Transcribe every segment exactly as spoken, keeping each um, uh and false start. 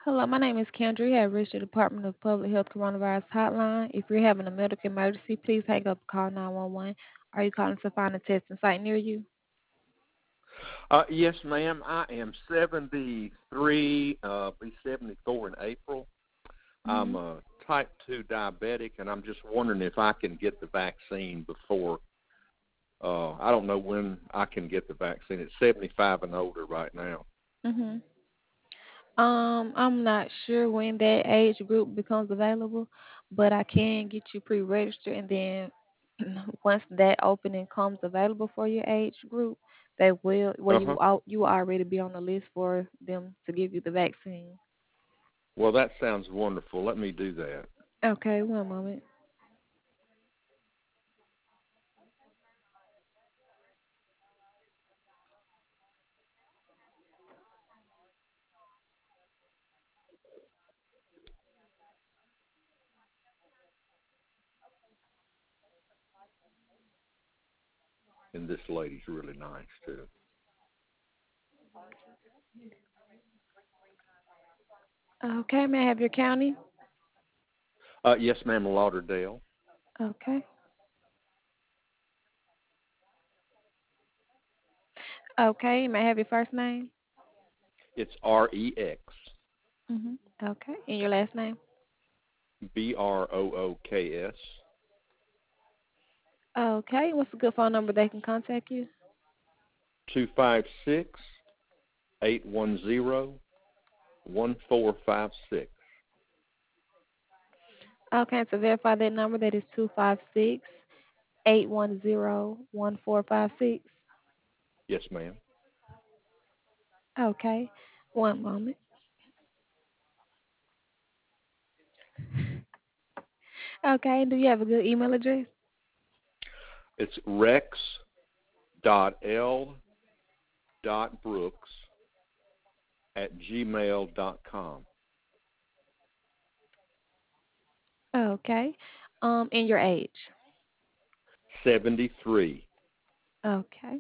Hello, my name is Kendra. You have reached the Department of Public Health Coronavirus Hotline. If you're having a medical emergency, please hang up and call nine one one. Are you calling to find a testing site near you? Uh, yes, ma'am. I am seventy-three, uh, be seventy-four in April. I'm hmm a type two diabetic, and I'm just wondering if I can get the vaccine before. Uh, I don't know when I can get the vaccine. It's seventy-five and older right now. hmm Um, I'm not sure when that age group becomes available, but I can get you pre-registered, and then once that opening comes available for your age group, they will well Uh you huh. will you will already be on the list for them to give you the vaccine. Well, that sounds wonderful. Let me do that. Okay, one moment. And this lady's really nice too. Okay, may I have your county? Uh, yes, ma'am. Lauderdale. Okay. Okay, may I have your first name? It's R E X hmm Okay, and your last name? B R O O K S Okay, what's a good phone number they can contact you? two five six eight one zero one four five six. Okay, to verify that number, that is two five six eight one zero one four five six. Yes, ma'am. Okay, one moment. Okay, do you have a good email address? It's Rex dot L dot Brooks at gmail dot com. Okay, um, and your age? Seventy three. Okay.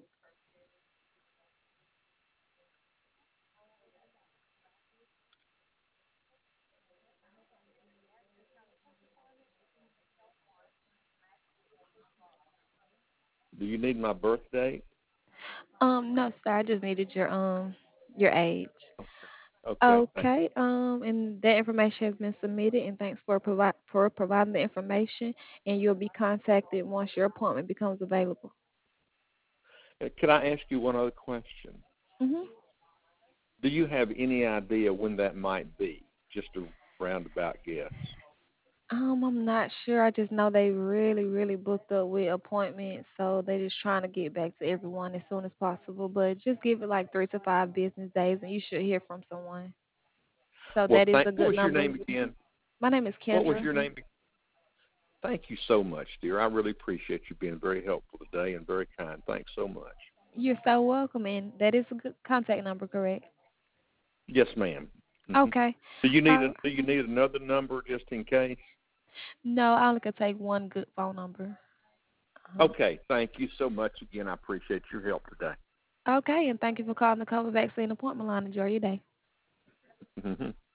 Do you need my birth date? Um, no, sir, I just needed your um your age. Okay, thank Okay, um, and that information has been submitted, and thanks for provi- for providing the information, and you'll be contacted once your appointment becomes available. you. Uh, Could I ask you one other question? Mhm. Do you have any idea when that might be? Just a roundabout guess. Um, I'm not sure. I just know they really, really booked up with appointments, so they just trying to get back to everyone as soon as possible. But just give it like three to five business days, and you should hear from someone. So Well, that is thank. a What good was your number. name again? My name is What was Kendra. your name? Thank you so much, dear. I really appreciate you being very helpful today and very kind. Thanks so much. You're so welcome, and that is a good contact number, correct? Yes, ma'am. hmm Okay. Do you need a, Uh, Do you need another number just in case? no, I only could take one good phone number. Uh, Okay. Thank you so much again. I appreciate your help today. okay, and thank you for calling the COVID vaccine appointment line. Enjoy your day. hmm